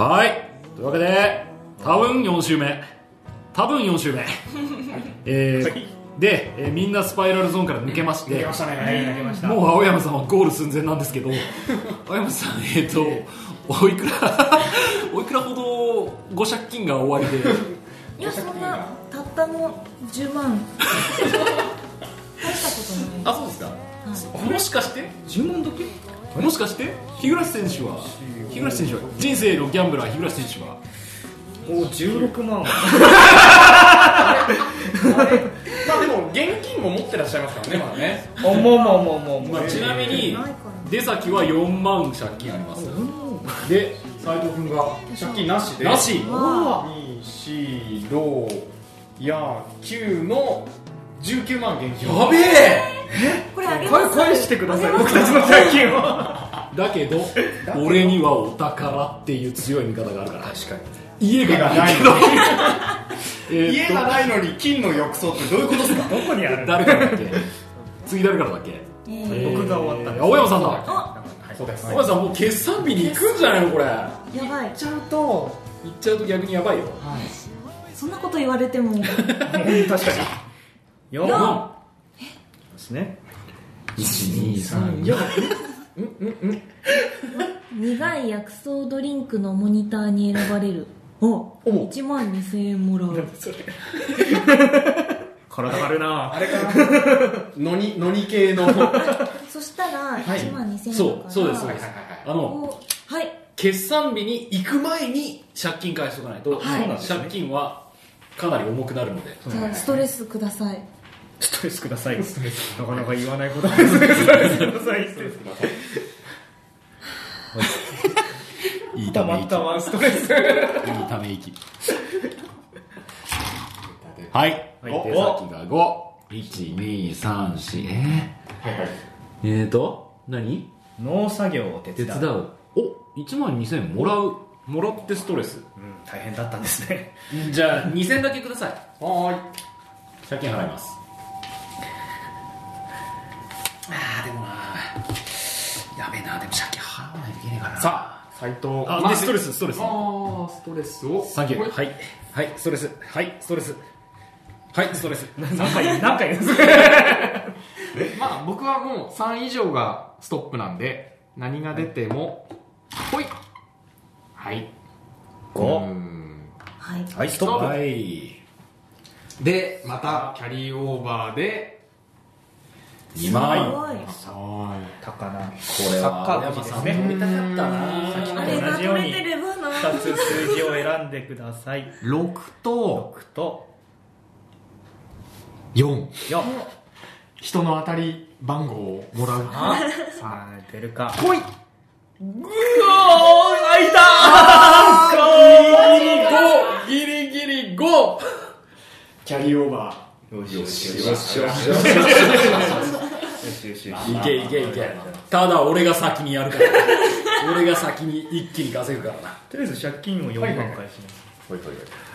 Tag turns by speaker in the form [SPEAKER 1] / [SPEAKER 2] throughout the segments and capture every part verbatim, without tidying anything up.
[SPEAKER 1] はい、というわけで多分よん週目多分よん週目えーはいで、えー、みんなスパイラルゾーンから抜けまして、抜けましたね、抜けました。もう青山さんはゴール寸前なんですけど青山さん、えーとおいくらおいくらほどご借金が終わりで
[SPEAKER 2] いや、そんなたったのじゅうまん大したことない。
[SPEAKER 1] あ、そうですか、はい、もしかして
[SPEAKER 3] じゅうまんだけ、
[SPEAKER 1] もしかして日暮選手は日暮選手は人生のギャンブラー日暮選手は
[SPEAKER 3] おじゅうろくまん
[SPEAKER 4] まあでも現金も持ってらっしゃいますからね、まだね。
[SPEAKER 3] あ、まあまあまあまあ、
[SPEAKER 1] まあ、ちなみに出先はよんまん借金あります。で、斉藤君が
[SPEAKER 4] 借金なしで
[SPEAKER 1] なし
[SPEAKER 4] に、し、ろ、や、きゅうのじゅうきゅうまん現金。
[SPEAKER 1] やべえ、
[SPEAKER 2] これあげます。
[SPEAKER 3] 返してください、僕たちの借金を
[SPEAKER 1] だけど俺にはお宝っていう強い味方があるから。
[SPEAKER 4] 確かに
[SPEAKER 1] 家がないのに
[SPEAKER 4] 家がないのに金の浴槽ってどういうことですか？
[SPEAKER 3] どこにある？
[SPEAKER 1] 誰からだっけ次誰からだっけ、
[SPEAKER 2] えー、
[SPEAKER 3] 僕が終わったんです。
[SPEAKER 1] 青山さんだ。
[SPEAKER 2] あ、
[SPEAKER 4] そうです。
[SPEAKER 1] 青山さんもう決算日に行くんじゃないのこれ。
[SPEAKER 2] やばい。
[SPEAKER 4] 行っちゃうと行
[SPEAKER 1] っちゃうと逆にやばいよ。
[SPEAKER 4] はい、
[SPEAKER 2] そんなこと言われても
[SPEAKER 3] 確かによんですね。
[SPEAKER 1] いち、に、さん、よん
[SPEAKER 4] うんうんうん。
[SPEAKER 2] 苦い薬草ドリンクのモニターに選ばれる。お、いちまんにせんえんもらう。
[SPEAKER 3] 体張るな。
[SPEAKER 4] あれかな。のにのに系の。
[SPEAKER 2] そしたらいちまんにせんえんだから。
[SPEAKER 1] そうそうですそうです。あの、
[SPEAKER 2] はい。
[SPEAKER 1] 決算日に行く前に借金返しておかないと、はい、借金はかなり重くなるので。
[SPEAKER 2] じゃあストレスください。
[SPEAKER 3] ストレスください。なかなか言わないことですね。ストレスください。ストレスください。
[SPEAKER 1] いいため息。
[SPEAKER 3] たまったわ、ストレス。
[SPEAKER 1] いいため息。はい。はい。手先がご。いち、に、さん、よん。えー、はいはい。えーと、何？
[SPEAKER 3] 農作業を手伝う。
[SPEAKER 1] 手伝う。お、いちまんにせんえんもらう。もらってストレス。うん、
[SPEAKER 3] 大変だったんですね。
[SPEAKER 1] じゃあ、にせんだけください。
[SPEAKER 4] はーい。
[SPEAKER 1] 借金払います。あー、でもなやべえな、でも借金払わないといけねえからな。
[SPEAKER 4] さあ、斉藤。
[SPEAKER 1] あ、で、ストレス、ストレス。
[SPEAKER 4] あー、ストレスを。
[SPEAKER 1] サンキュー。はい。はい、ストレス。はい、ストレス。はい、ストレス。
[SPEAKER 3] 何回言う何回言うんですか？
[SPEAKER 4] まあ、僕はもうさん以上がストップなんで、何が出ても、ほい。はい。
[SPEAKER 3] ご。
[SPEAKER 2] はい。
[SPEAKER 3] はい、ストップ。
[SPEAKER 1] はい。
[SPEAKER 4] で、また、キャリーオーバーで、
[SPEAKER 1] にまい。
[SPEAKER 3] 高菜。
[SPEAKER 1] これは青山さん取りたかったな。
[SPEAKER 3] さっきと
[SPEAKER 2] あれが
[SPEAKER 3] 同じように
[SPEAKER 2] 取れてればな。
[SPEAKER 3] ふたつ数字を選んでください。
[SPEAKER 4] ろくと
[SPEAKER 3] ろくと
[SPEAKER 4] よん。
[SPEAKER 3] よん。
[SPEAKER 4] 人の当たり番号をもらう。
[SPEAKER 3] さあ、さあ出るか。
[SPEAKER 4] ほい。
[SPEAKER 3] ぐおー、開いた
[SPEAKER 1] ーギリギリごギリギリご
[SPEAKER 4] キャリーオーバ
[SPEAKER 3] ー。よしよし
[SPEAKER 1] よしよしよし
[SPEAKER 3] よしよしよし。
[SPEAKER 1] いけいけいけ。ただ俺が先にやるから俺が先に一気に稼ぐからな。
[SPEAKER 3] とりあえず借金をよんまん返します。
[SPEAKER 1] ほいほい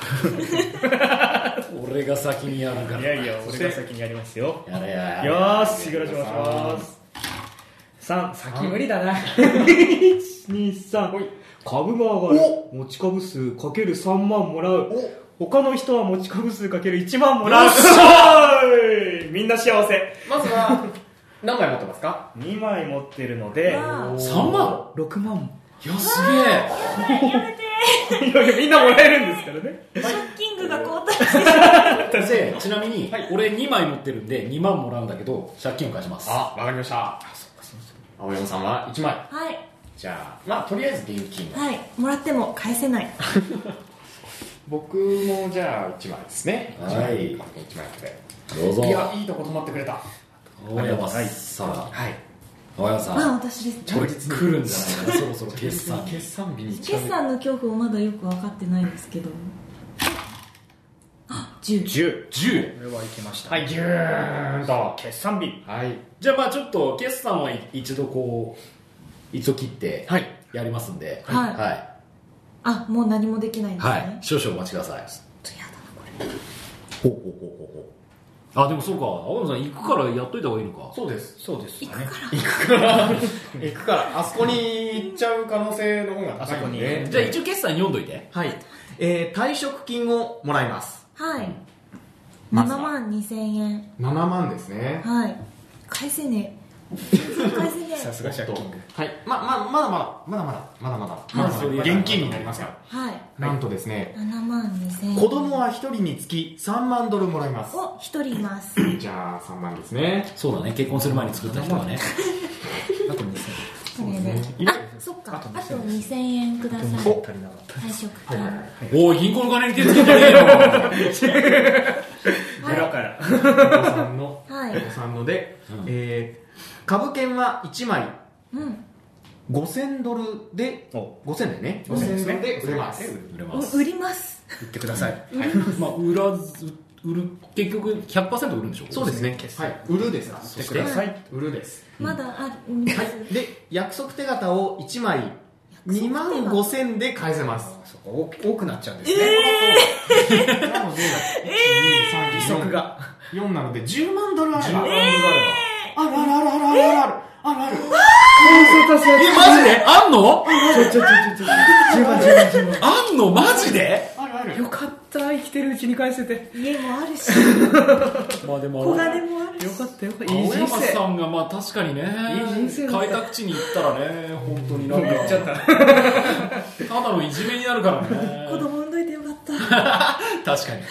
[SPEAKER 1] 俺が先にやるから。
[SPEAKER 3] いやいや、俺が先にやりますよ。
[SPEAKER 1] やれやれ。
[SPEAKER 3] よーし、よろしくお願いします。さん、先無理だな。いち、に、さん。株が上がる。持ち株数かけるさんまんもらう。他の人は持ち株数かけるいちまんもらう。みんな幸せ。
[SPEAKER 4] まずは、何枚持ってますか？
[SPEAKER 3] にまい持ってるので、
[SPEAKER 1] さんまん ?
[SPEAKER 3] ろくまん。
[SPEAKER 1] いや、すげえ。
[SPEAKER 2] やめて
[SPEAKER 3] いやいや、みんなもらえるんですからね。
[SPEAKER 2] ショッキングが交代して
[SPEAKER 1] で、ちなみに、俺にまい持ってるんでにまんもらうんだけど借金を返します。
[SPEAKER 4] あ、わかりました。青山さんはいちまい。
[SPEAKER 2] はい。
[SPEAKER 4] じゃあ、まあとりあえず現金
[SPEAKER 2] はい。もらっても返せない。
[SPEAKER 4] 僕もじゃあいちまいですね。
[SPEAKER 1] はい。
[SPEAKER 4] いちまいで。
[SPEAKER 1] どうぞ。
[SPEAKER 4] いや、いいとこ止まってくれた。
[SPEAKER 1] 青山さん。はい。青山さん。
[SPEAKER 2] あ、私です。
[SPEAKER 1] これ来るんじゃないかな、そろそろ決算。
[SPEAKER 4] 決算日に。
[SPEAKER 2] 決算の恐怖をまだよく分かってないんですけど。あ、じゅう。
[SPEAKER 3] じゅう。
[SPEAKER 1] じゅう。
[SPEAKER 3] これはいきました。
[SPEAKER 4] はい、ぎゅーんと。
[SPEAKER 3] 決算日。
[SPEAKER 4] はい。
[SPEAKER 1] じゃあまあちょっと決算は一度こう、一度切ってやりますんで。
[SPEAKER 2] はい。
[SPEAKER 1] はい。
[SPEAKER 2] あ、もう何もできないんですね。
[SPEAKER 1] はい。少々お待ちください。
[SPEAKER 2] ちょっとやだな、これ。
[SPEAKER 1] ほうほうほうほうほう。 あでもそうか、青山さん行くからやっといた方がいいのか。
[SPEAKER 4] そうです
[SPEAKER 3] そうですね。
[SPEAKER 4] 行くから行くからあそこに行っちゃう可能性の方が高いんで、
[SPEAKER 1] じゃあ一応決算読んどいて。
[SPEAKER 4] はい、えー、退職金をもらいます。
[SPEAKER 2] はい
[SPEAKER 4] まずは
[SPEAKER 2] ななまんにせんえん。
[SPEAKER 4] ななまんですね。
[SPEAKER 2] はい返せねえ返せね
[SPEAKER 3] さすが借金。
[SPEAKER 4] はいまままだまだまだまだまだまだまだまだ現金になりますから
[SPEAKER 2] え。はい
[SPEAKER 4] なんとですね、
[SPEAKER 2] ななまんにせんえん。
[SPEAKER 4] 子供はひとりにつきさんまんドルもらいます。
[SPEAKER 2] お一人います
[SPEAKER 4] じゃあさんまんですね。
[SPEAKER 1] そうだね、結婚する前に作った人がね。
[SPEAKER 3] あとにせんえん。
[SPEAKER 2] これで、
[SPEAKER 3] いる
[SPEAKER 2] あそっかあとにせんえんください。
[SPEAKER 3] 足りなかった。
[SPEAKER 2] 退職
[SPEAKER 4] はいはい
[SPEAKER 2] 金。
[SPEAKER 1] おい、銀行の金に手つけたらいいよ。
[SPEAKER 3] ゼロから。
[SPEAKER 4] お子さんの
[SPEAKER 2] はい
[SPEAKER 4] お子さんので、
[SPEAKER 1] うん
[SPEAKER 4] えー株券はいちまい
[SPEAKER 2] うん
[SPEAKER 4] ごせんドルで
[SPEAKER 3] お
[SPEAKER 4] ごせんでね
[SPEAKER 3] ごせんですね
[SPEAKER 4] で売れます。
[SPEAKER 1] 売れます。
[SPEAKER 2] う売ります
[SPEAKER 3] 売ってください。
[SPEAKER 1] まあ、売らず、売る、結局ひゃくパーセント売るんでしょ。
[SPEAKER 4] そうですね。はい、売るですか。
[SPEAKER 3] 売ってください。
[SPEAKER 4] 売るです。
[SPEAKER 2] まだある売りま
[SPEAKER 4] は
[SPEAKER 2] す
[SPEAKER 4] い。で約束手形をいちまいにまんごせんで返せます。
[SPEAKER 3] そこ多くなっちゃうんですね。
[SPEAKER 4] なので、いち、に、さん、
[SPEAKER 3] 利息が。
[SPEAKER 4] よんなのでじゅうまんドルあれば。
[SPEAKER 3] え
[SPEAKER 4] あるあるあるあるあるあるあるあるある。
[SPEAKER 1] え、マジであんの
[SPEAKER 3] ちょちょちょちょちょ。じゅうまんじゅうまんじゅうまん。
[SPEAKER 1] あんのマジで
[SPEAKER 4] あるある。
[SPEAKER 3] よかった生きてるうちに返せて。
[SPEAKER 2] 家もあるし
[SPEAKER 1] まあでも、
[SPEAKER 2] 小金もあるし
[SPEAKER 3] よかったよかった。いい
[SPEAKER 1] 青山
[SPEAKER 3] 人生。
[SPEAKER 1] さんがまあ確かにね、
[SPEAKER 3] いい人生だ
[SPEAKER 1] 開拓地に行ったらね、本当になんか、
[SPEAKER 3] 言っちゃった。
[SPEAKER 1] ただのいじめになるからね。
[SPEAKER 2] 子供産んどいてよかった
[SPEAKER 1] 確かに。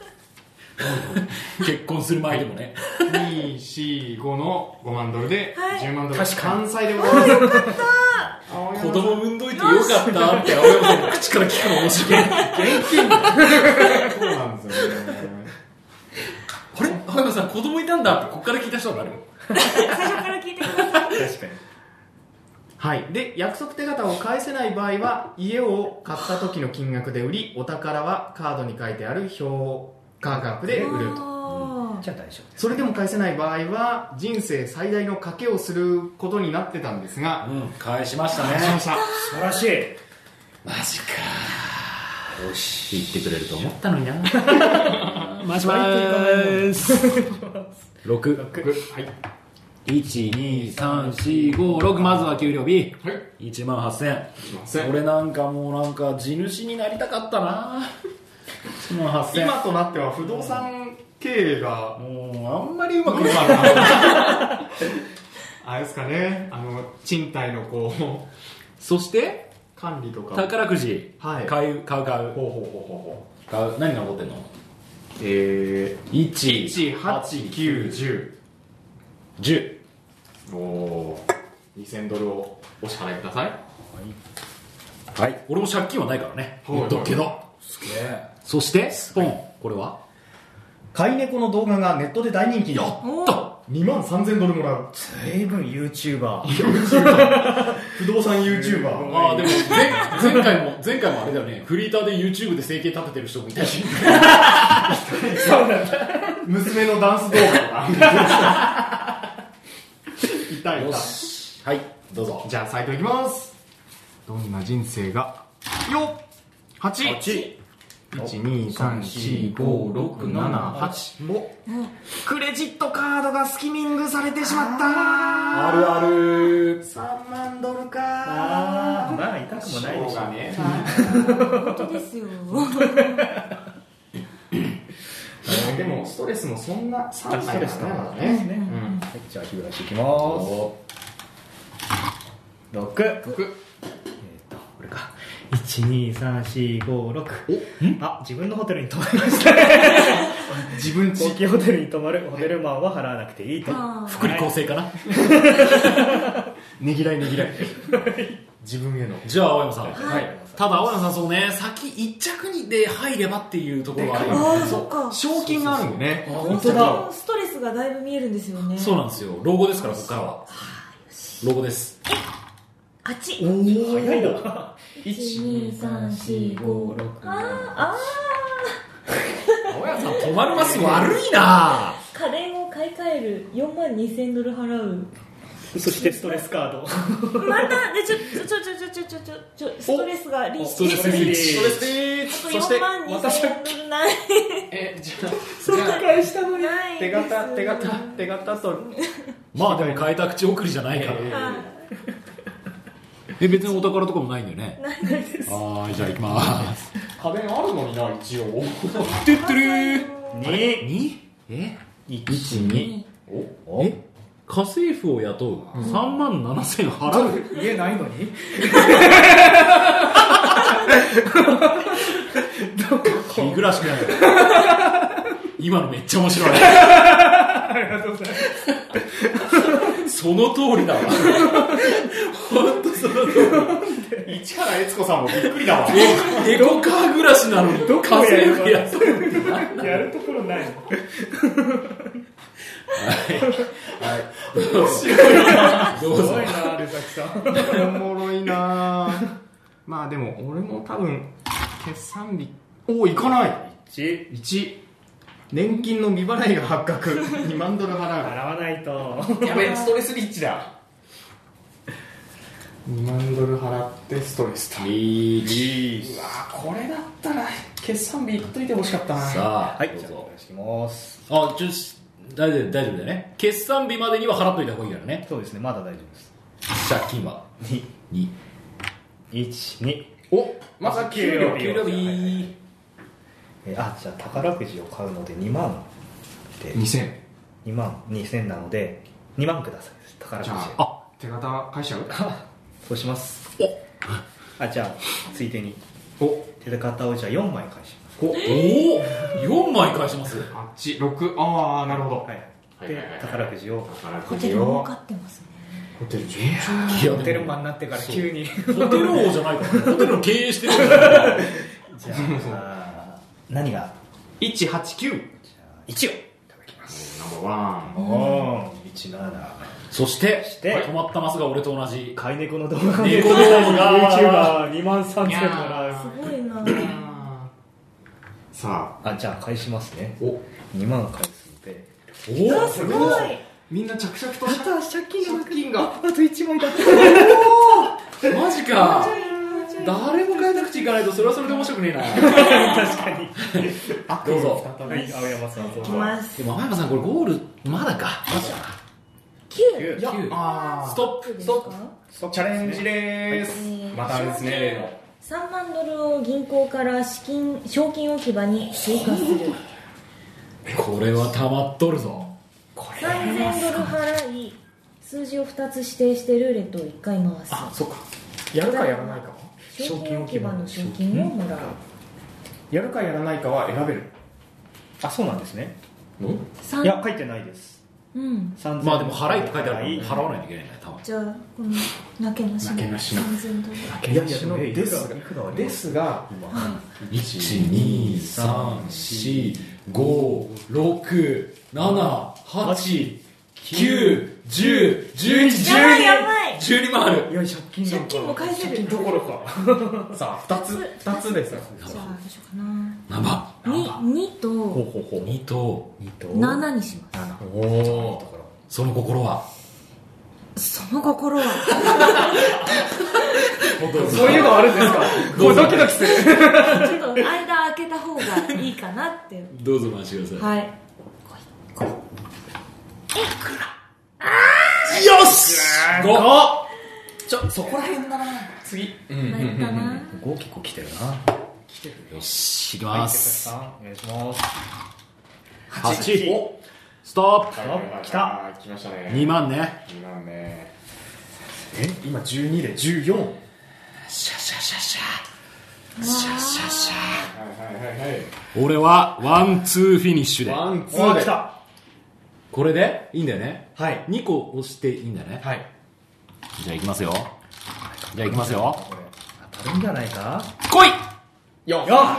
[SPEAKER 1] 結婚する前でもね。
[SPEAKER 4] に、よん、ごのごまんドルで
[SPEAKER 2] はい
[SPEAKER 4] じゅうまんドル。
[SPEAKER 3] 確かに
[SPEAKER 4] 関西でございます。よかった。
[SPEAKER 1] 子供産んどいてよかったって青山さんの口から聞くの面白い。
[SPEAKER 4] そうなんですよね。
[SPEAKER 1] あれ青山さん子供いたんだってこっから聞いた人は誰も。
[SPEAKER 2] 最初から聞いてください
[SPEAKER 3] 確かに。
[SPEAKER 4] はい。で、約束手形を返せない場合は、家を買った時の金額で売り、お宝はカードに書いてある評価額で売ると。
[SPEAKER 2] あ
[SPEAKER 3] じゃあ大丈夫です。
[SPEAKER 4] それでも返せない場合は、人生最大の賭けをすることになってたんですが、
[SPEAKER 1] うん、返しましたね。
[SPEAKER 4] 返しました。
[SPEAKER 3] 素晴らしい。
[SPEAKER 1] マジか。よし。言ってくれると思ったのにな。マジまーす。ろく。
[SPEAKER 4] はい。
[SPEAKER 1] いち、に、さん、よん、ご、ろく。まずは給料日。
[SPEAKER 4] はい。
[SPEAKER 1] いちまんはっせん。
[SPEAKER 4] すいません。
[SPEAKER 1] 俺なんかもうなんか地主になりたかったな。いちまんはっせん。
[SPEAKER 4] 今となっては不動産経営が、
[SPEAKER 1] もうあんまりうまくいかない。
[SPEAKER 4] あれですかね、あの、賃貸のこう、
[SPEAKER 1] そして
[SPEAKER 4] 管理とか。
[SPEAKER 1] 宝くじ、
[SPEAKER 4] はい
[SPEAKER 1] 買う買う買う
[SPEAKER 4] ほうほうほうほう
[SPEAKER 1] 買う。何が起こってんの？
[SPEAKER 4] え
[SPEAKER 1] いち、
[SPEAKER 4] ー、いち、はち、きゅう、じゅ
[SPEAKER 1] じゅう。
[SPEAKER 4] う。おー、にせんドルをお支払いください。
[SPEAKER 1] はい。俺も借金はないからね。
[SPEAKER 4] はい
[SPEAKER 1] 言っとくけど。
[SPEAKER 3] すげえ。
[SPEAKER 1] そしてポン。これは？
[SPEAKER 4] 飼い猫の動画がネットで大人気に。
[SPEAKER 1] やった
[SPEAKER 4] にまんさんぜんドルもらう。
[SPEAKER 3] 随分 YouTuber。
[SPEAKER 4] 不動産 YouTuber。
[SPEAKER 1] ああでも前前回も前回もあれだよね。フリーターで YouTube で生計立ててる人もいたし。
[SPEAKER 3] そうなんだ。
[SPEAKER 4] 娘のダンス動画とか。いたい
[SPEAKER 1] よ
[SPEAKER 4] た。
[SPEAKER 1] し。はい。どうぞ。
[SPEAKER 4] じゃあサイトいきます。どんな人生がよっ はち いち、に、さん、よん、ご、ろく、なな、はち。おクレジットカードがスキミングされてしまった。
[SPEAKER 1] あるある。
[SPEAKER 4] さんまんドルか。
[SPEAKER 3] あー、まあ痛くもないでしょう
[SPEAKER 4] ね。
[SPEAKER 2] 本当ですよ
[SPEAKER 4] でもストレスもそんなさんまいだ
[SPEAKER 3] ストレス
[SPEAKER 4] ね。
[SPEAKER 3] か
[SPEAKER 4] まだね。
[SPEAKER 3] ね。はい、じゃあ日暮らしいきます。ろく。えっと、これか。いち、に、さん、よん、ご、ろく。あ、自分のホテルに泊まりました。
[SPEAKER 4] 自分ち
[SPEAKER 3] 高級ホテルに泊まるホテルマンは払わなくていいと。
[SPEAKER 2] あー
[SPEAKER 1] 福利厚生かな。
[SPEAKER 4] ねぎらいねぎらい。自分への。
[SPEAKER 1] じゃあ青山さん。
[SPEAKER 3] はい。
[SPEAKER 1] ただ青山さんそうね、先一着にで入ればっていうところがあるよね。
[SPEAKER 2] あーそっか
[SPEAKER 4] 賞金があるんでね。
[SPEAKER 3] あ、本当だ。
[SPEAKER 2] ストレスがだいぶ見えるんですよね
[SPEAKER 1] そうなんですよ。老後ですからここからは。老後です。
[SPEAKER 2] あっち
[SPEAKER 3] 早いな。
[SPEAKER 2] いち、に、さん、よん、ご、ろく。あーあ
[SPEAKER 1] 青山さん止まるマス悪いな。
[SPEAKER 2] ー家電を買い替えるよんまんにせんドル払う
[SPEAKER 3] そしてストレスカード。
[SPEAKER 2] またでちょちょちょちょちょちょちょちょストレスがリーチ
[SPEAKER 1] ストレスリーチ。
[SPEAKER 3] ストレス
[SPEAKER 1] リー
[SPEAKER 2] あとよんまんにせんえんドルない。
[SPEAKER 4] え、じゃあ、
[SPEAKER 3] そんな返したのに。
[SPEAKER 4] 手形、手形、手形と。
[SPEAKER 1] まあでも開拓地送りじゃないから。え、別にお宝とかもないんだよね。
[SPEAKER 2] ないです。
[SPEAKER 1] はい、じゃあ行きます。
[SPEAKER 4] 家電あるのにな、一応。
[SPEAKER 1] てってるー。
[SPEAKER 3] に、
[SPEAKER 1] にえ
[SPEAKER 3] いち、に。
[SPEAKER 1] おえ家政婦を雇う、さんまんななせん払う。
[SPEAKER 3] 家ないのに
[SPEAKER 1] 日暮らしくない今のめっちゃ面白い。
[SPEAKER 3] ありがとうございます。
[SPEAKER 1] その通りだわ。本当その通り。
[SPEAKER 4] 市原悦子さんもびっくりだわ。
[SPEAKER 1] エコカー暮らしなのに
[SPEAKER 3] どこ
[SPEAKER 1] 家政婦
[SPEAKER 3] や
[SPEAKER 1] 雇う。
[SPEAKER 3] やるところないの。
[SPEAKER 1] はいどうぞどう
[SPEAKER 3] す
[SPEAKER 1] ぞ
[SPEAKER 3] ごいな、出崎さん。
[SPEAKER 4] おもろいなぁ。まあでも、俺も多分、決算日、おー、いかない !いち。いち。年金の未払いが発覚。にまんドル払う。
[SPEAKER 3] 払わないと。
[SPEAKER 4] やべえ、ストレスリッチだ。にまんドル払ってストレスと。
[SPEAKER 1] リーチ。
[SPEAKER 4] うわぁ、これだったら、決算日言っといてほしかったな。
[SPEAKER 1] さあ、
[SPEAKER 3] はい、
[SPEAKER 1] どうぞ
[SPEAKER 3] じゃあお願いします。
[SPEAKER 1] あ、ちょっと大丈夫大丈夫だよね。決算日までには払っといた方がいいからね。
[SPEAKER 3] そうですね、まだ大丈夫です。
[SPEAKER 1] 借金は
[SPEAKER 3] に、
[SPEAKER 1] に。
[SPEAKER 3] いち、に。
[SPEAKER 4] お、まさ給料
[SPEAKER 1] 給料
[SPEAKER 3] はいはい
[SPEAKER 1] 日。
[SPEAKER 3] えあ、じゃあ宝くじを買うのでにまんで、
[SPEAKER 4] にせん。
[SPEAKER 3] にまんにせんなので、にまんください。宝くじ。
[SPEAKER 4] じゃあ、
[SPEAKER 1] あ、
[SPEAKER 4] 手形返しちゃう
[SPEAKER 3] そうします。
[SPEAKER 1] お
[SPEAKER 3] あ、じゃあ、ついでに、
[SPEAKER 4] お、
[SPEAKER 3] 手形をじゃあよんまい返します。
[SPEAKER 1] おおよんまい返します。
[SPEAKER 4] あっち、ろく、ああ、なるほど。
[SPEAKER 3] はい。で
[SPEAKER 4] はいはいはい、
[SPEAKER 3] 宝くじを、
[SPEAKER 4] 宝
[SPEAKER 2] ホテル儲かってますね。
[SPEAKER 4] ホテル順
[SPEAKER 1] いや
[SPEAKER 3] ホテルマンになってから急に。
[SPEAKER 1] ホテル王じゃないからね。ホテルの経営してるじゃない。
[SPEAKER 3] じゃあ、何が
[SPEAKER 4] いちはちきゅう。
[SPEAKER 3] じゃあいちをいただきます。
[SPEAKER 4] ナンバーワン。
[SPEAKER 3] おー、いちなな。
[SPEAKER 1] そして
[SPEAKER 3] して
[SPEAKER 1] 止まったマスが俺と同じ。
[SPEAKER 3] 飼い猫の動画
[SPEAKER 1] 猫動画
[SPEAKER 3] YouTuberにまんさんぜんもらう。
[SPEAKER 2] すごいな。
[SPEAKER 4] さあ、
[SPEAKER 3] あ、じゃあ返しますね。
[SPEAKER 4] お、
[SPEAKER 3] にまん返すんで。
[SPEAKER 1] お
[SPEAKER 2] すごい。
[SPEAKER 4] みんな着々と
[SPEAKER 3] あと借金が
[SPEAKER 4] 借金が。
[SPEAKER 3] あといちまいだ。
[SPEAKER 1] マジか。誰も開拓地行かないとそれはそれで面白くねえな。
[SPEAKER 3] 確かに。
[SPEAKER 1] どうぞ。
[SPEAKER 3] 再び青山さんどうぞ。
[SPEAKER 2] いきます。
[SPEAKER 1] でも青山さんこれゴールまだか。まだか。
[SPEAKER 2] きゅう。
[SPEAKER 3] い
[SPEAKER 1] や
[SPEAKER 4] あー
[SPEAKER 1] ストップ。
[SPEAKER 2] ですか？
[SPEAKER 4] チャレンジでーす。
[SPEAKER 2] えー
[SPEAKER 4] またあれですね、例の。
[SPEAKER 2] さんまんドルを銀行から資金賞金置き場に追加する。
[SPEAKER 1] これは溜まっとるぞ。
[SPEAKER 2] さんぜんドル払い、数字をふたつ指定してルーレットをいっかい回す。
[SPEAKER 4] あ、そっか。やるかやらないか。
[SPEAKER 2] 賞金置き場の賞金をもらう。
[SPEAKER 4] やるかやらないかは選べる。
[SPEAKER 3] あ、そうなんですね。
[SPEAKER 2] さん
[SPEAKER 3] いや、書いてないです。
[SPEAKER 2] うん。
[SPEAKER 3] さんぜん
[SPEAKER 1] まあでも払いって書いてあるから
[SPEAKER 3] 払い
[SPEAKER 1] 払わないといけないんだよ多分。
[SPEAKER 2] じゃあこのなけなしの
[SPEAKER 4] なけなしの
[SPEAKER 2] さんぜんドル。
[SPEAKER 4] いやいや、その
[SPEAKER 3] え
[SPEAKER 4] です
[SPEAKER 3] いくらいくらあります
[SPEAKER 4] ですが、
[SPEAKER 1] いち、に、さん、よん、ご、ろく、なな、はち、きゅう、じゅう、じゅういち、じゅうに、
[SPEAKER 2] やばいやばい。
[SPEAKER 1] じゅうにまんある。
[SPEAKER 3] いや、借金なんか
[SPEAKER 2] 借金も返せる。
[SPEAKER 3] どころか。
[SPEAKER 4] さあ、二つ、二つです。
[SPEAKER 2] じゃあどうしようかな。
[SPEAKER 1] 何番？
[SPEAKER 2] に、にと
[SPEAKER 3] ほうほうほう。
[SPEAKER 1] にと、
[SPEAKER 3] にと
[SPEAKER 2] ななにします。
[SPEAKER 3] なな。
[SPEAKER 1] おお。その心は。
[SPEAKER 2] その心は
[SPEAKER 3] そういうのあるんですか。もうドキドキする。
[SPEAKER 2] ちょっと間開けた方がいいかなって
[SPEAKER 1] どうぞ回してください。
[SPEAKER 2] はい。
[SPEAKER 1] よし。ご。
[SPEAKER 4] ちょ、そこら辺だな。次。うん
[SPEAKER 2] 参ったな。
[SPEAKER 3] ご結構来てるな。
[SPEAKER 1] よし、いきます。
[SPEAKER 3] お願いします。
[SPEAKER 1] はち。ストッ
[SPEAKER 3] あ、来た。
[SPEAKER 4] 来ましたね。
[SPEAKER 1] プ。にまんね。
[SPEAKER 4] にまんね。え、今じゅうにでじゅうよん。
[SPEAKER 1] シャシャシャシャ。シャシャシャ。
[SPEAKER 4] はいはいはいはい。
[SPEAKER 1] 俺はワンツーフィニッシュで。
[SPEAKER 4] ワン、ツ
[SPEAKER 3] おー、
[SPEAKER 4] ーで。
[SPEAKER 3] 来た。
[SPEAKER 1] これでいいんだよね。
[SPEAKER 4] はい。
[SPEAKER 1] にこ押していいんだよね。
[SPEAKER 4] はい。
[SPEAKER 1] じゃあいきますよ。じゃあいきますよ。
[SPEAKER 3] これ当たるんじゃないか。
[SPEAKER 1] 来い。
[SPEAKER 4] よ
[SPEAKER 3] よっ。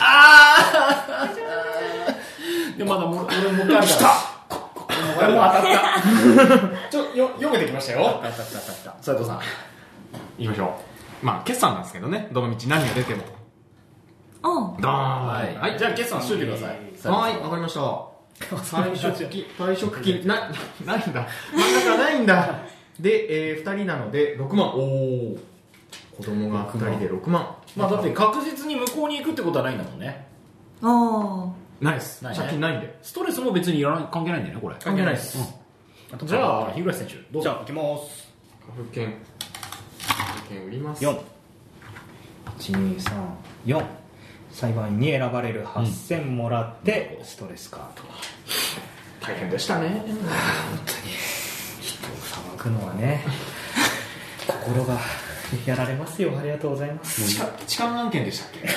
[SPEAKER 1] でまだも俺もう一回あるから。
[SPEAKER 4] これも当たった。ちょ、よ、読めてきましたよ。
[SPEAKER 3] 当たった当たった。
[SPEAKER 1] 斉藤さん。
[SPEAKER 4] 言いましょう。まあ、決算なんですけどね。どの道何が出ても。
[SPEAKER 2] あ
[SPEAKER 4] ドーン。
[SPEAKER 1] はい。
[SPEAKER 4] はい。
[SPEAKER 1] じゃあ決算しといてください。
[SPEAKER 4] はい、わかりました。退職金、退職金、な、なないんだ。真ん中ないんだ。で、えー、二人なので、ろくまん。おー。 子供がふたりでろくまん。
[SPEAKER 1] まあだって確実に向こうに行くってことはないんだもんね。
[SPEAKER 2] あ
[SPEAKER 4] ないです。
[SPEAKER 1] ないね
[SPEAKER 4] 借金ないんで。
[SPEAKER 1] ストレスも別にいらない、関係ないんだよねこれ。
[SPEAKER 4] 関係ないです。
[SPEAKER 1] じゃあ日暮選手どうぞ。
[SPEAKER 3] じゃあ行きます
[SPEAKER 4] 花粉券花粉券売ります。
[SPEAKER 3] よん いちにさんよん裁判員に選ばれるはっせんもらってストレスカード。
[SPEAKER 4] 大変でしたね。
[SPEAKER 3] 本当に人を裁くのはね心がやられますよ。ありがとうございます。
[SPEAKER 4] 痴漢案件でしたっけ？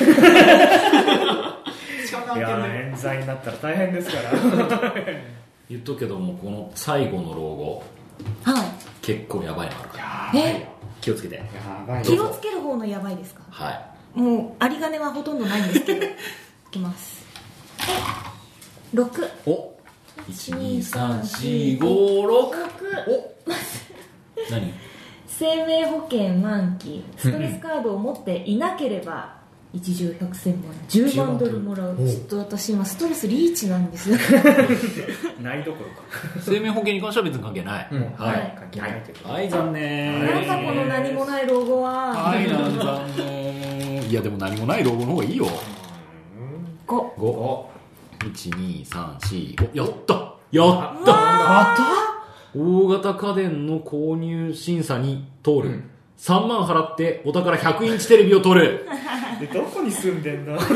[SPEAKER 4] 痴漢案
[SPEAKER 3] いや
[SPEAKER 4] 件で
[SPEAKER 3] 冤罪になったら大変ですから
[SPEAKER 1] 言っとくけどもこの最後の老後
[SPEAKER 2] はい。
[SPEAKER 1] 結構やばいのあるから
[SPEAKER 2] え
[SPEAKER 1] 気をつけて。
[SPEAKER 4] やばい。
[SPEAKER 2] 気をつける方のやばいですか？
[SPEAKER 1] はい
[SPEAKER 2] もう有り金はほとんどないんですけどいきますえろく
[SPEAKER 1] おいちにさんしごろく
[SPEAKER 2] お
[SPEAKER 1] 何
[SPEAKER 2] 生命保険満期ストレスカードを持っていなければ一重百千万じゅうまんドルもらう。ちょっと私今ストレスリーチなんですよ
[SPEAKER 3] ないどころか
[SPEAKER 1] 生命保険に関しては別に関係ない、
[SPEAKER 4] うん
[SPEAKER 1] はい
[SPEAKER 2] はい
[SPEAKER 3] 関係ないということで
[SPEAKER 1] はい残念
[SPEAKER 2] なんだこの何もない老後は
[SPEAKER 1] はいなん残念いやでも何もない老後の方がいいよ。
[SPEAKER 2] ご
[SPEAKER 1] ごいちにさんしごやったやった大型家電の購入審査に通る、うん、さんまん払ってお宝ひゃくインチテレビを取る
[SPEAKER 3] でどこに住んでんだそんなに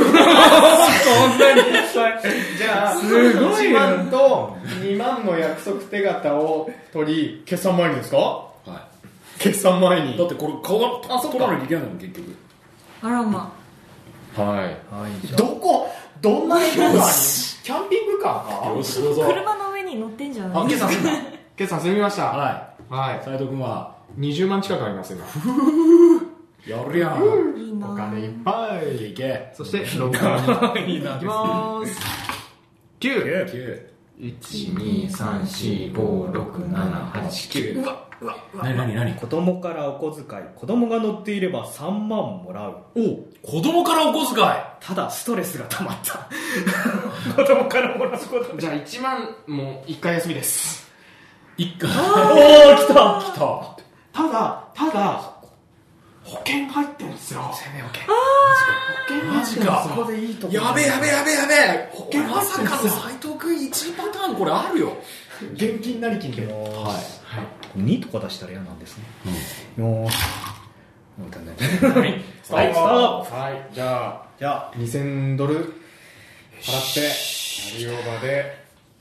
[SPEAKER 4] じゃあ
[SPEAKER 3] すごい
[SPEAKER 4] いちまんとにまんの約束手形を取り決算前にですか？
[SPEAKER 1] はい
[SPEAKER 4] 決算前に
[SPEAKER 1] だってこれ顔が
[SPEAKER 4] あそっか
[SPEAKER 1] 取らなきゃいけないの結局。
[SPEAKER 2] あらま
[SPEAKER 4] はい、
[SPEAKER 3] はい、
[SPEAKER 4] どこどんなレベルにキャンピングカーか
[SPEAKER 1] よしどうぞ。
[SPEAKER 2] 車の上に乗ってんじゃない
[SPEAKER 4] あ決算済んだ決算済みました。
[SPEAKER 1] はい
[SPEAKER 4] はい
[SPEAKER 1] 斉藤君は
[SPEAKER 4] にじゅうまん近くあります今
[SPEAKER 1] やるやん
[SPEAKER 2] いいな
[SPEAKER 4] お金いっぱい
[SPEAKER 1] いけいけ
[SPEAKER 4] そしてろくまんいきますきゅう
[SPEAKER 1] きゅ
[SPEAKER 4] いちにさんしごろくななはちきゅううわうわうわ
[SPEAKER 1] う何何何
[SPEAKER 3] 子供からお小遣い子供が乗っていればさんまんもらう。
[SPEAKER 1] お子供からお小遣い
[SPEAKER 3] ただストレスが溜まった子供からもらうこと
[SPEAKER 4] じゃあいちまんもういっかい休みです。
[SPEAKER 1] 一回
[SPEAKER 3] おー来た
[SPEAKER 1] 来た
[SPEAKER 4] ただただ保険入ってるんですよ。
[SPEAKER 3] 生命保険
[SPEAKER 4] 保険
[SPEAKER 1] マジか
[SPEAKER 3] そこでいいとこ
[SPEAKER 1] やべえやべえやべえやべえ保険まさかの斉藤君いちパターンこれあるよ。
[SPEAKER 4] 現金成金で
[SPEAKER 1] はい
[SPEAKER 3] にとか出したら嫌なんですね。よーしもうだね
[SPEAKER 4] はい
[SPEAKER 3] はいストップ
[SPEAKER 4] はいじゃあ
[SPEAKER 3] じゃあ
[SPEAKER 4] にせんドル払ってキャリーオーバーで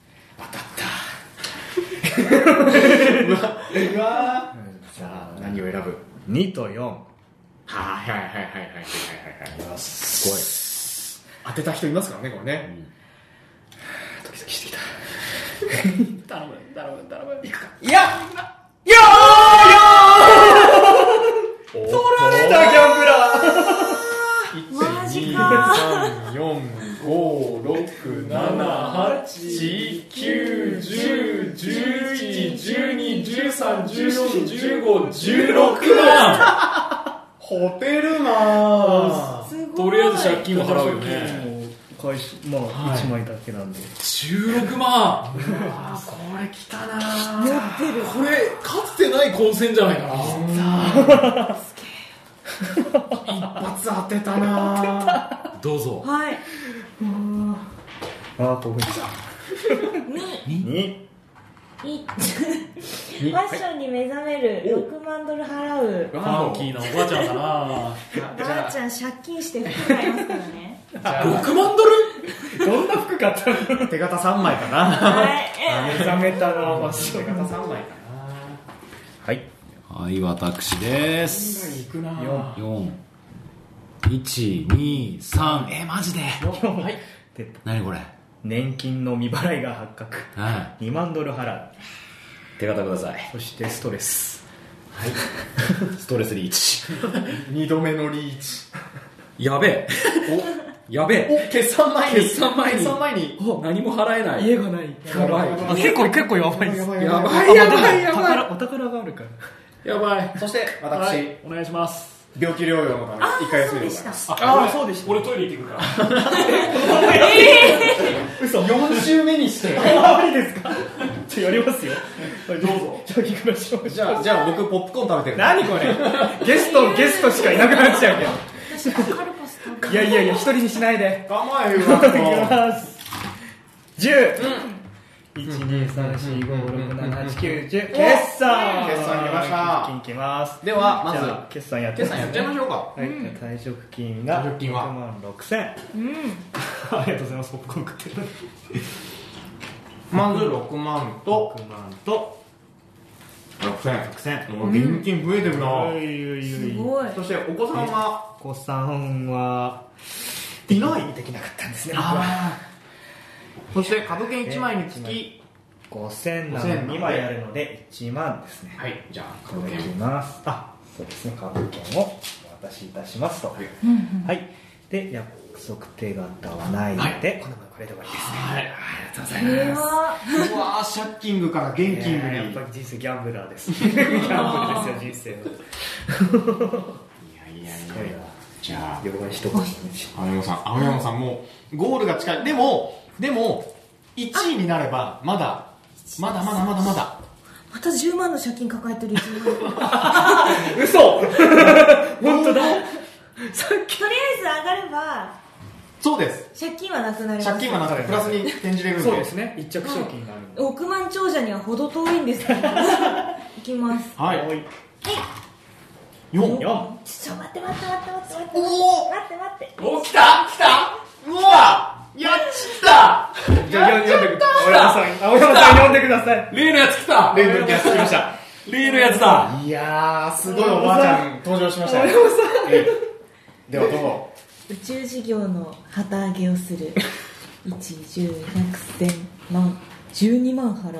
[SPEAKER 4] 当たったうわうわ
[SPEAKER 3] じゃあ
[SPEAKER 4] 何を選ぶ？
[SPEAKER 3] にとよん
[SPEAKER 4] はいはいはいはいはいはいはいすごい当てた人いますからねこれね、
[SPEAKER 3] ドキドキしてきた
[SPEAKER 1] 頼む頼む頼むいくか
[SPEAKER 3] いやいやー取られたギャンブラー
[SPEAKER 2] マジ
[SPEAKER 4] いちに
[SPEAKER 2] か
[SPEAKER 4] さんよんごろくななはちきゅうじゅうじゅういちじゅうにじゅうさんじゅうよんじゅうごじゅうろくまんホテルマン
[SPEAKER 2] すごい
[SPEAKER 1] とりあえず借金は払うよね。
[SPEAKER 3] 回収まあ、はい、いちまいだけなんで
[SPEAKER 1] じゅうろくまん
[SPEAKER 4] これきたな
[SPEAKER 2] 持ってる
[SPEAKER 1] これかつてない混戦じゃないかな。
[SPEAKER 4] 一発当てたな
[SPEAKER 1] どうぞ。
[SPEAKER 2] はい
[SPEAKER 3] ああ興奮した
[SPEAKER 2] に
[SPEAKER 3] に
[SPEAKER 2] いファッションに目覚めるろくまんドル払う。
[SPEAKER 1] ファンキーなおばあちゃんだな。
[SPEAKER 2] ばあちゃん借金して服買いますからね
[SPEAKER 1] ろくまんドル
[SPEAKER 3] どんな服買ったの
[SPEAKER 4] 手形さんまいかな
[SPEAKER 2] はい
[SPEAKER 3] 目覚めたなファッシ
[SPEAKER 4] 手
[SPEAKER 3] ョン
[SPEAKER 4] 形さんまいか
[SPEAKER 3] はい
[SPEAKER 1] はい私です
[SPEAKER 4] な。いくな
[SPEAKER 1] よんいちにさんえマジで
[SPEAKER 4] はい
[SPEAKER 3] で
[SPEAKER 1] 何これ
[SPEAKER 3] 年金の未払いが発覚
[SPEAKER 1] は
[SPEAKER 3] にまんドル払う
[SPEAKER 1] い手形ください。
[SPEAKER 3] そしてストレス
[SPEAKER 1] ストレスリーチ
[SPEAKER 4] にどめのリーチ
[SPEAKER 1] やべえやべえ
[SPEAKER 4] お決算前に
[SPEAKER 1] 決算前に
[SPEAKER 4] 決算前に
[SPEAKER 1] 何も払えない
[SPEAKER 3] 家がない
[SPEAKER 1] やばい
[SPEAKER 3] あ結構結構やばいです
[SPEAKER 4] やばい
[SPEAKER 1] やばい
[SPEAKER 3] あ
[SPEAKER 1] やば
[SPEAKER 3] まあ
[SPEAKER 1] いやばい
[SPEAKER 3] 宝お宝があるから
[SPEAKER 1] やばい
[SPEAKER 4] そして私、
[SPEAKER 1] はいお願いします。
[SPEAKER 4] 病気療養のためいっかい休みでございます。
[SPEAKER 1] あ
[SPEAKER 3] あそうでした
[SPEAKER 1] 俺トイレ行ってくるから
[SPEAKER 3] 嘘嘘
[SPEAKER 4] よん週目にして
[SPEAKER 3] あマジですかじゃあやりますよどうぞじゃあ聞きましょう
[SPEAKER 4] じゃあじゃあ僕ポップコーン食べてる
[SPEAKER 3] 何これゲストゲストしかいなくなっちゃうけど
[SPEAKER 2] 私カルパス食べ
[SPEAKER 3] いやいやいや一人にしないで
[SPEAKER 4] 構える
[SPEAKER 3] いきますじゅう、いち、に、さん、よん、ご、ろく、なな、はち、きゅう、じゅう決算
[SPEAKER 4] 決算来ました
[SPEAKER 3] 金いきます
[SPEAKER 4] ではまず
[SPEAKER 3] じゃあ決算やって
[SPEAKER 4] 決算やっちゃいましょうか
[SPEAKER 3] はい、退職金が
[SPEAKER 4] 退職金は
[SPEAKER 3] ろくまんろくせん
[SPEAKER 2] うん
[SPEAKER 3] ありがとうございますポップコーン食ってる
[SPEAKER 4] まずろくまんと
[SPEAKER 3] ろくまんと
[SPEAKER 4] ろくせん
[SPEAKER 3] ろくせん
[SPEAKER 4] 現金増えてるな
[SPEAKER 3] おいおいおい
[SPEAKER 2] すごい
[SPEAKER 4] そしてお子さんは
[SPEAKER 3] お子さんはいないできなかったんですね
[SPEAKER 4] あそして株券いちまいにつき
[SPEAKER 3] ごせんなのにまいあるのでいちまんですね
[SPEAKER 4] はいじゃあ株
[SPEAKER 3] いただき
[SPEAKER 4] 券
[SPEAKER 3] ますあそうですね株券をお渡しいたしますとはい、はい、で約束手形はないので、はい、このままこれで終わりですね
[SPEAKER 4] はい
[SPEAKER 3] ありがとうございます
[SPEAKER 4] うわーシャッキングから現金に、
[SPEAKER 3] えーやっぱり人生ギャンブラーですギャンブルですよ人生の
[SPEAKER 4] いやいやいやじゃあ
[SPEAKER 3] 横に一言
[SPEAKER 4] 青山さん青山さんもゴールが近いでもでもいちいになればまだまだまだまだまだ
[SPEAKER 2] またじゅうまんの借金抱えてる
[SPEAKER 3] 嘘本当だ
[SPEAKER 2] とりあえず上がれば
[SPEAKER 4] そうです
[SPEAKER 2] 借金はなくなります
[SPEAKER 4] 借金はなくてプラスに転じれるんで
[SPEAKER 3] そうですね一着賞金があるので
[SPEAKER 2] 億万長者には程遠いんですけどいきます
[SPEAKER 4] はい
[SPEAKER 3] はい
[SPEAKER 4] よん
[SPEAKER 3] よん
[SPEAKER 2] ちょっと待って待って待って待って待って
[SPEAKER 4] おお
[SPEAKER 2] 待って待って
[SPEAKER 4] お来た来たうわやっちった
[SPEAKER 3] じゃあ読んでください青山さん青山さん読んでください
[SPEAKER 1] 例のやつ来た
[SPEAKER 3] 例のやつ来ました
[SPEAKER 1] 例のやつだ
[SPEAKER 4] いやーすごいおばあちゃん登場しましたよええではどうぞ
[SPEAKER 2] 宇宙事業の旗揚げをするいち、じゅう、ひゃく、せん、万、じゅうにまん払う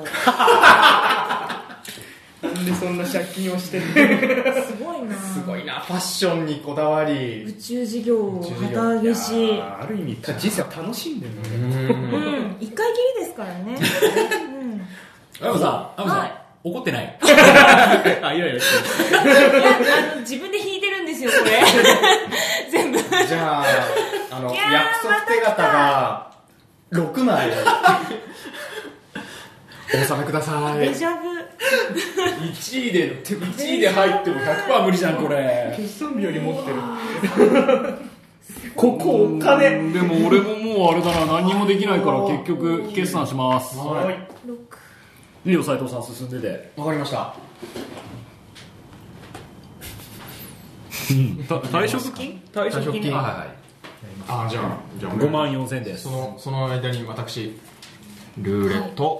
[SPEAKER 3] なんでそんな借金をしてる
[SPEAKER 2] すごいな
[SPEAKER 4] すごいなファッションにこだわ
[SPEAKER 2] 宇
[SPEAKER 4] り
[SPEAKER 2] 宙事業を旗揚げし
[SPEAKER 3] ある意味人生を楽しんでるの
[SPEAKER 4] う
[SPEAKER 3] ね
[SPEAKER 2] うん一回きりですからねうん
[SPEAKER 1] 青山さん青山さん、
[SPEAKER 2] はい
[SPEAKER 1] 怒ってない
[SPEAKER 3] あイライラし
[SPEAKER 2] いやあの自分で引いてるんですよこれ全部
[SPEAKER 4] じゃああの
[SPEAKER 2] いやー
[SPEAKER 4] 約束手形がろくまいお納めください
[SPEAKER 2] デジャブ
[SPEAKER 1] いちいでいちいで入っても ひゃくパーセント 無理じゃんこれ
[SPEAKER 3] 決算日より持ってるここお金
[SPEAKER 1] でも俺ももうあれだな何にもできないから結局決算します
[SPEAKER 3] はい
[SPEAKER 2] ろく
[SPEAKER 1] いいよ斉藤さん進んでて
[SPEAKER 4] わかりました
[SPEAKER 1] 退職金退職金
[SPEAKER 4] はいはいあじゃあじゃあ
[SPEAKER 1] ごまんよんせんです
[SPEAKER 4] そのその間に私ルーレット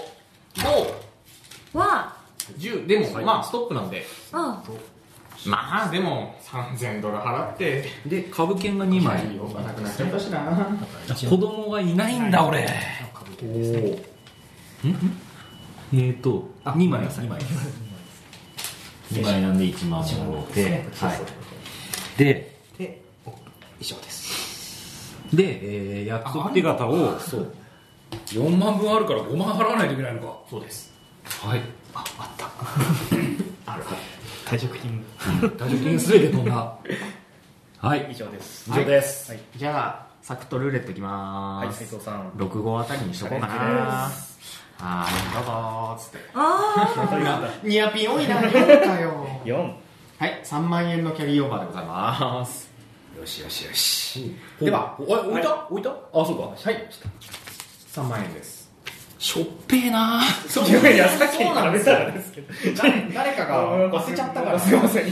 [SPEAKER 2] は
[SPEAKER 4] じゅうでもまあストップなんで
[SPEAKER 2] あ
[SPEAKER 4] まあでもさんぜんドル払って
[SPEAKER 1] で株券がにまい
[SPEAKER 4] なくなっちゃったしな
[SPEAKER 1] 子供がいないんだ俺
[SPEAKER 4] おお
[SPEAKER 1] えーとにまいにまいにまいなんでいちまんもろうてはいで
[SPEAKER 3] で以上です
[SPEAKER 1] で、えー、約束手形をそうよんまんぶんあるからごまん払わないといけないのか
[SPEAKER 4] そうです
[SPEAKER 1] はい
[SPEAKER 3] ああったある退職金
[SPEAKER 1] 退職金すべて飛んだはい
[SPEAKER 3] 以上です
[SPEAKER 1] 以上です、
[SPEAKER 3] はい
[SPEAKER 4] じゃあサクッとルーレットいきま
[SPEAKER 3] はい
[SPEAKER 4] ーす、
[SPEAKER 3] 斉藤さん
[SPEAKER 4] ろくごあたりにしとこうかな
[SPEAKER 3] チャレンジです
[SPEAKER 4] はーいどうぞーっつって
[SPEAKER 2] あ
[SPEAKER 3] 当たりだ
[SPEAKER 4] ニアピン多いなよかよ
[SPEAKER 3] よん
[SPEAKER 4] はいさんまん円のキャリーオーバーでございます
[SPEAKER 3] よしよしよし
[SPEAKER 4] では
[SPEAKER 1] おい置いた、置いたあそうか
[SPEAKER 4] はいさんまん円です
[SPEAKER 1] しょっぺーな
[SPEAKER 3] そういやいやさっきに食べたらですけど
[SPEAKER 4] 誰誰かが忘れちゃったから
[SPEAKER 3] すいません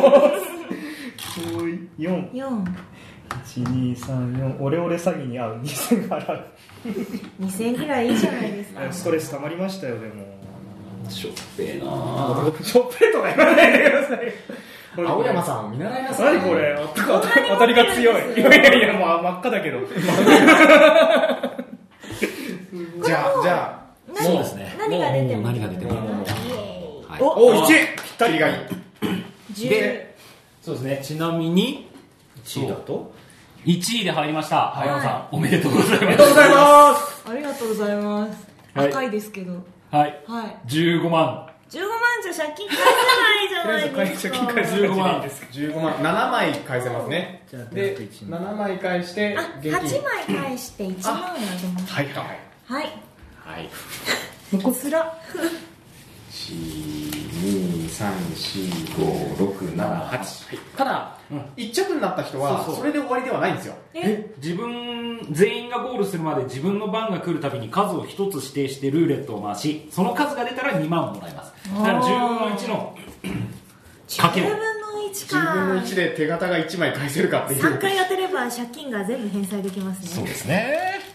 [SPEAKER 3] よん
[SPEAKER 2] あよん
[SPEAKER 3] いちにさんよんオレオレ詐欺に合うにせん払う
[SPEAKER 2] にせんくらいいいじゃないですか
[SPEAKER 3] ストレス溜まりましたよでも
[SPEAKER 1] しょっぺーな
[SPEAKER 3] ショッペとか言わないでください
[SPEAKER 4] 青山さんを見習いなさい
[SPEAKER 3] 何これ当たりが強いいやいやいやもう真っ赤だけど
[SPEAKER 4] じゃあじゃあ
[SPEAKER 2] 何
[SPEAKER 1] そうですね
[SPEAKER 2] 何が出ても
[SPEAKER 1] もう何が出ても
[SPEAKER 2] イエーイ
[SPEAKER 1] はい
[SPEAKER 2] お
[SPEAKER 3] おいちぴったりがいい
[SPEAKER 2] じゅう
[SPEAKER 1] でそうですねちなみに
[SPEAKER 3] いちいだと
[SPEAKER 1] いちいで入りました
[SPEAKER 2] はい
[SPEAKER 1] 早山さんおめでとうございます
[SPEAKER 3] ありがとうございます
[SPEAKER 2] ありがとうございます
[SPEAKER 1] はい
[SPEAKER 2] 赤いですけど
[SPEAKER 1] はい
[SPEAKER 2] はい
[SPEAKER 1] じゅうごま
[SPEAKER 2] じゅうごまんじゃ借金返せないじゃないですか
[SPEAKER 3] 借金返す
[SPEAKER 1] じゅうごまん
[SPEAKER 4] じゅうごまんななまい返せますね
[SPEAKER 3] じゃあ
[SPEAKER 4] で
[SPEAKER 3] あといち
[SPEAKER 4] ななまい返して
[SPEAKER 2] あ
[SPEAKER 4] 現金
[SPEAKER 2] はちまい返していちまんあげます
[SPEAKER 3] はいはい
[SPEAKER 2] はい
[SPEAKER 1] はい
[SPEAKER 2] こちら
[SPEAKER 4] いちにさんしごろくななはちただ、うん、いっ着になった人はそれで終わりではないんですよ。
[SPEAKER 1] え自分全員がゴールするまで自分の番が来るたびに数をひとつ指定してルーレットを回し、その数が出たらにまんもらえます。だからじゅうぶんのいちのかける
[SPEAKER 2] じゅうぶんのいちか
[SPEAKER 4] じゅうぶんのいちで手形がいちまい返せるかっていう。
[SPEAKER 2] さんかい当てれば借金が全部返済できますね。
[SPEAKER 1] そうですね。